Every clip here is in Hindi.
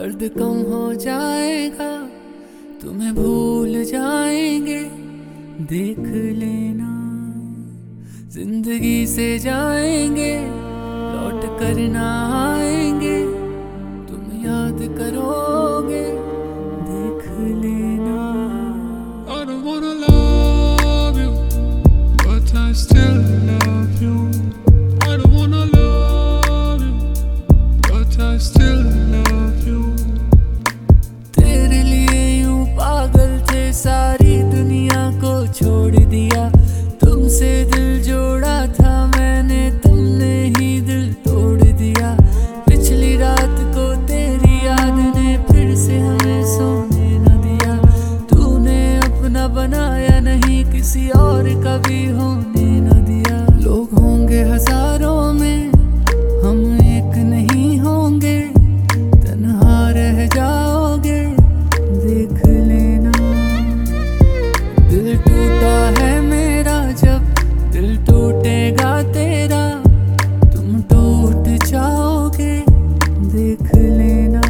दर्द कम हो जाएगा, तुम्हें भूल जाएंगे। देख लेना जिंदगी से जाएंगे, लौट कर ना आएंगे। तुम याद करोगे, देख लेना। I don't wanna love you, but I still love you. I don't wanna love you, but I still love you. तेरे लिए यूं पागल थे, सारी दुनिया को छोड़ दिया। तुमसे दिल जोड़ा था मैंने, तुमने ही दिल तोड़ दिया। पिछली रात को तेरी याद ने फिर से हमें सोने न दिया। तूने अपना बनाया नहीं, किसी और का भी होने न दिया। लोग होंगे हजारों में, हम एक नहीं होंगे। तन्हा रह जाओगे, देख लेना। दिल टूटा है मेरा, जब दिल टूटेगा तेरा। तुम टूट जाओगे, देख लेना।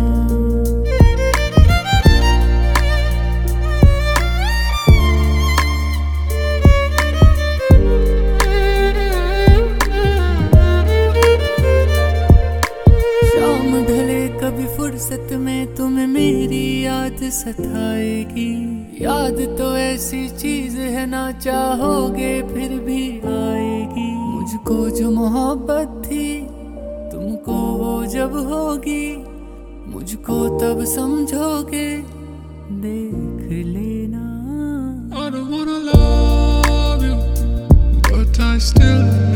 शाम ढले कभी फुर्सत में तुम्हें मेरी याद सताएगी। याद तो ऐसी चीज है, ना चाहोगे फिर भी आएगी। मुझको जो मोहब्बत थी, तुमको वो जब होगी। मुझको तब समझोगे, देख लेना। I don't wanna love you, but I still